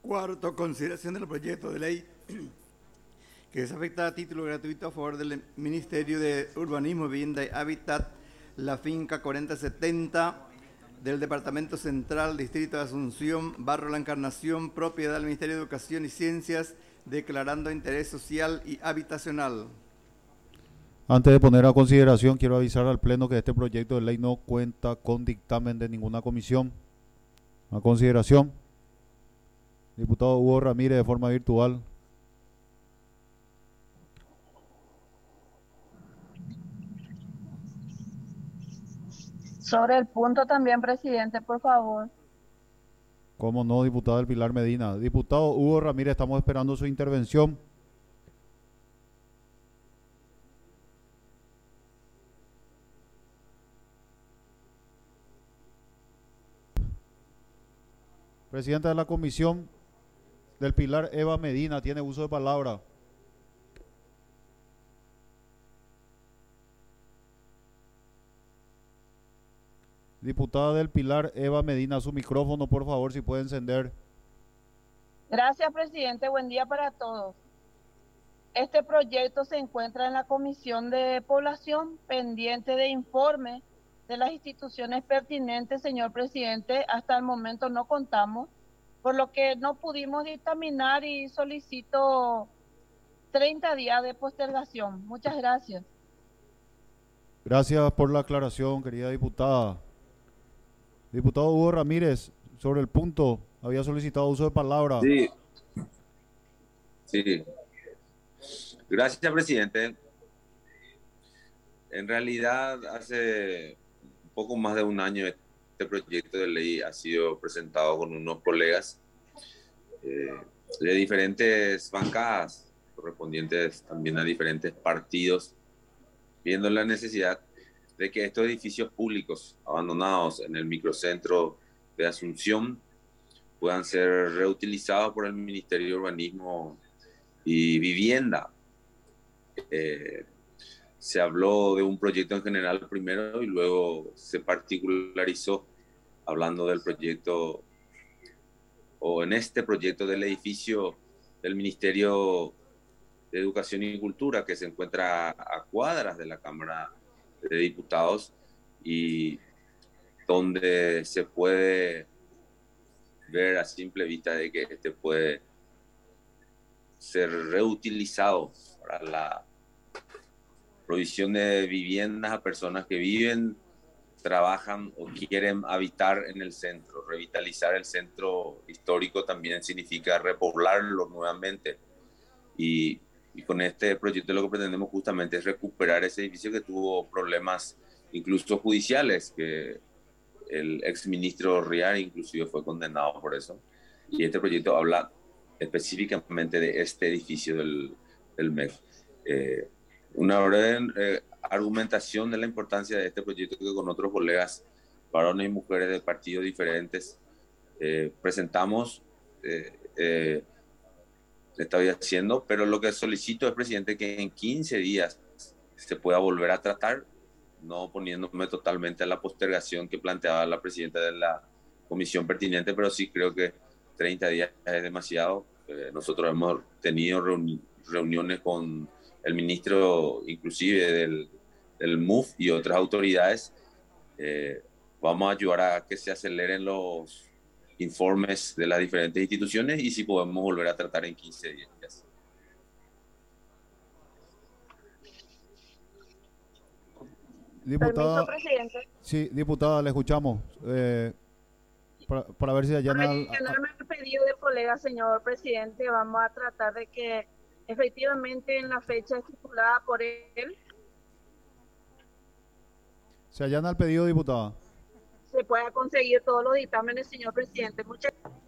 Cuarto, consideración del proyecto de ley que desafecta a título gratuito a favor del Ministerio de Urbanismo, Vivienda y Hábitat la finca 4070 del Departamento Central, Distrito de Asunción, Barrio La Encarnación, propiedad del Ministerio de Educación y Ciencias, declarando interés social y habitacional. Antes de poner a consideración, quiero avisar al Pleno que este proyecto de ley no cuenta con dictamen de ninguna comisión. A consideración, diputado Hugo Ramírez, de forma virtual. Sobre el punto también, presidente, por favor. ¿Cómo no, diputada del Pilar Medina? Diputado Hugo Ramírez, estamos esperando su intervención. Presidenta de la Comisión del Pilar, Eva Medina, tiene uso de palabra. Diputada del Pilar, Eva Medina, su micrófono, por favor, si puede encender. Gracias, presidente. Buen día para todos. Este proyecto se encuentra en la Comisión de Población, pendiente de informe de las instituciones pertinentes, señor presidente. Hasta el momento no contamos, por lo que no pudimos dictaminar y solicito 30 días de postergación. Muchas gracias. Gracias por la aclaración, querida diputada. Diputado Hugo Ramírez, sobre el punto, había solicitado uso de palabra. Sí. Gracias, presidente. En realidad, hace un poco más de un año este proyecto de ley ha sido presentado con unos colegas de diferentes bancadas, correspondientes también a diferentes partidos, viendo la necesidad de que estos edificios públicos abandonados en el microcentro de Asunción puedan ser reutilizados por el Ministerio de Urbanismo y Vivienda. Se habló de un proyecto en general primero y luego se particularizó hablando del proyecto, o en este proyecto del edificio del Ministerio de Educación y Cultura, que se encuentra a cuadras de la Cámara de Diputados y donde se puede ver a simple vista de que este puede ser reutilizado para la provisión de viviendas a personas que viven, trabajan o quieren habitar en el centro. Revitalizar el centro histórico también significa repoblarlo nuevamente. Y con este proyecto lo que pretendemos justamente es recuperar ese edificio que tuvo problemas incluso judiciales, que el exministro Riar inclusive fue condenado por eso. Y este proyecto habla específicamente de este edificio del MEC. Una breve argumentación de la importancia de este proyecto que con otros colegas, varones y mujeres de partidos diferentes, presentamos, estoy haciendo, pero lo que solicito es, presidente, que en 15 días se pueda volver a tratar, no poniéndome totalmente a la postergación que planteaba la presidenta de la comisión pertinente, pero sí creo que 30 días es demasiado. Nosotros hemos tenido reuniones con el ministro, inclusive del MUF y otras autoridades. Vamos a ayudar a que se aceleren los informes de las diferentes instituciones y si podemos volver a tratar en 15 días. Diputada, Permiso, presidente. Sí, diputada, le escuchamos. Para ver si allana... Para el pedido del colega, señor presidente, vamos a tratar de que efectivamente en la fecha estipulada por él ¿Se allana el pedido, diputada? se pueda conseguir todos los dictámenes, señor presidente. Muchas gracias.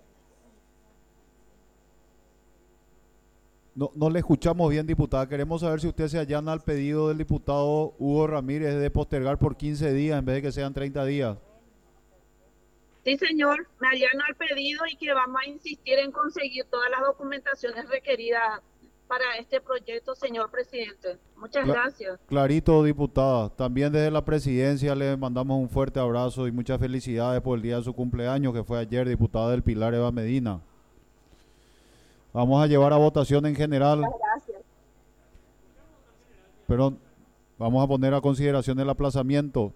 No le escuchamos bien, diputada. Queremos saber si usted se allana al pedido del diputado Hugo Ramírez de postergar por 15 días en vez de que sean 30 días. Sí, señor, me allano al pedido y que vamos a insistir en conseguir todas las documentaciones requeridas para este proyecto, señor presidente. Muchas gracias. Clarito, diputada. También desde la presidencia le mandamos un fuerte abrazo y muchas felicidades por el día de su cumpleaños, que fue ayer, diputada del Pilar, Eva Medina. Vamos a llevar a votación en general. Muchas gracias. Pero vamos a poner a consideración el aplazamiento.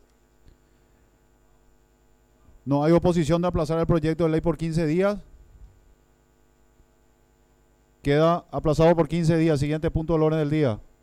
¿No hay oposición de aplazar el proyecto de ley por 15 días? Queda aplazado por 15 días. Siguiente punto del orden del día.